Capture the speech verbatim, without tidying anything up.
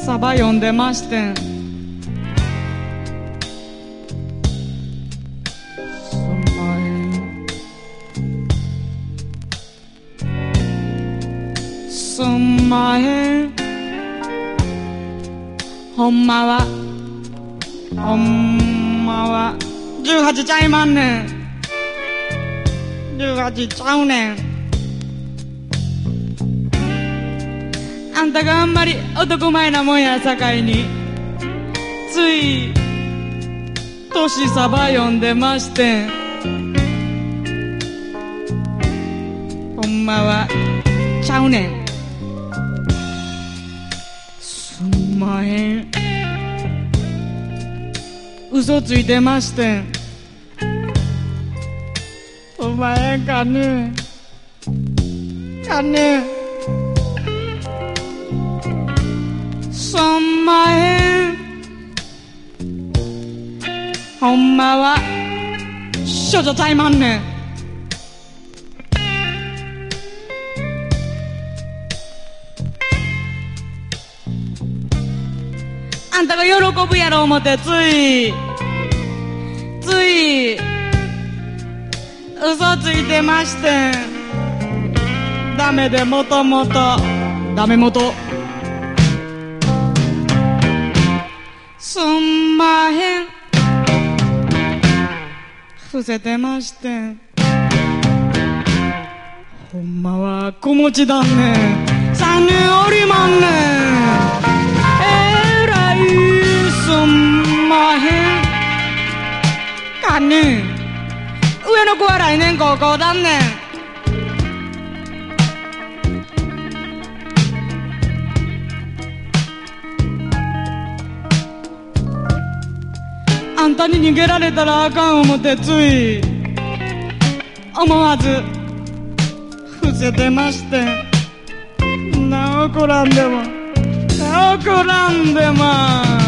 サバ読んでましてん。すんまへん。すんまへん。ほんまはほんまはじゅうはちちゃいまんねん。じゅうはちちゃうねん。あんたがあんまり男前なもんやさかいについ年サバ読んでましてん。ほんまはちゃうねん。すんまへん。嘘ついてましてん。お前かねかねすんまへん。ほんまは少女ちゃいまんねん。あんたが喜ぶやろ思ってついつい嘘ついてましてん。ダメでもともとダメもとすんまへん。伏せてましてん。ほんまは子持ちだんねん。三人おりまんねん。えらいすんまへんかねん。上の子は来年高校だんねん。あんたに逃げられたらあかん思てつい思わず伏せてましてん。なあ怒らんでもなあ怒らんでも